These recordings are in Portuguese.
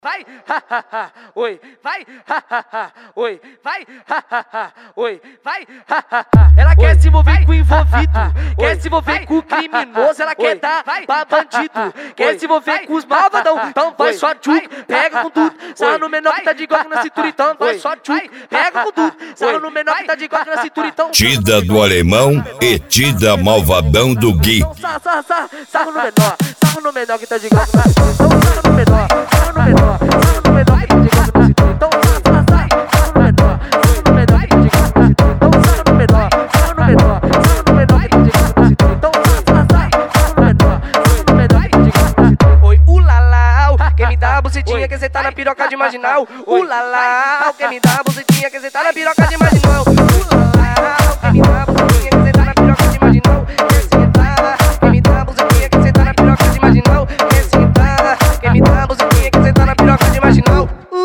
vai, oi, vai, oi, vai, oi, vai. Ela quer se envolver com o envolvido, quer se envolver com o criminoso, ela quer dar pra bandido, quer se envolver com os malvadão, então vai só tchuc, pega com tudo, sarra no menor que tá de igual na cintura, então vai só tchuc, pega com tudo, sarra no menor que tá de igual na cintura, então. Tida do alemão e Tida malvadão do Gui. Sarra no menor que tá de igual na cintura, então sarra no menor, sarra no menor. Bucetinha que cê tá na piroca de marginal. Ulala, quem me dá bucetinha que cê tá na piroca de marginal. Ulala, quem me dá bucetinha que cê tá na piroca de marginal. Quem me dá bucetinha que cê tá na piroca de marginal. Quem me dá bucetinha que cê tá na piroca de marginal.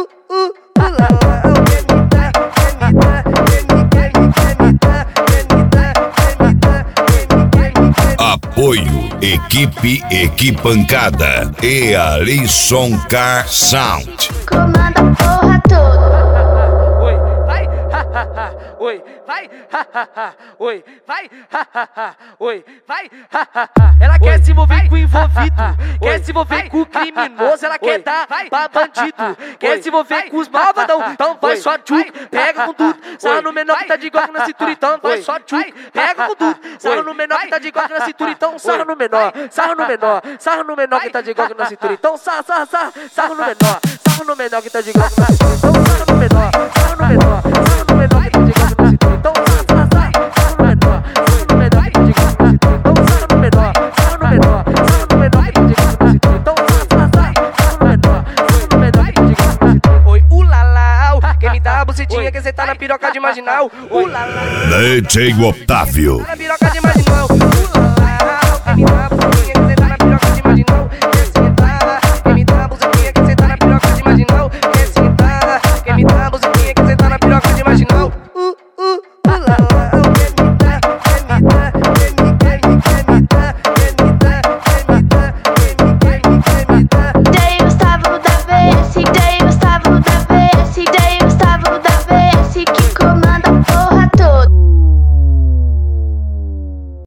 Apoio Equipe Equipancada e Alisson Car Sound. Comanda a porra toda. Oi, vai, oi, vai, oi, vai, oi, vai. Ela quer se envolver com o envolvido, quer se envolver com o criminoso, ela quer dar pra bandido, quer se envolver com os malvadão, então vai só tchuc, pega com tudo, sarra no menor que tá de igual na cintura, então vai só tchuc, pega com tudo, sarra no menor que tá de igual na cintura, então sarra no menor, sarra no menor, sarra no menor que tá de igual na cintura, então sarra no menor que tá de igual na cintura, então sarra no menor, sarra no menor, sarra no menor que tá de igual na cintura, então sarra no menor, sarra no menor que tá de igual na cintura, então sarra no menor, sarra no menor, sarra no menor que tá de igual na cintura, então sarra no menor, sarra no menor que tá de igual na cintura. Oi, ulala, quem me dá a bucetinha que cê tá na piroca de marginal. Ulala, DJ Otávio. na piroca de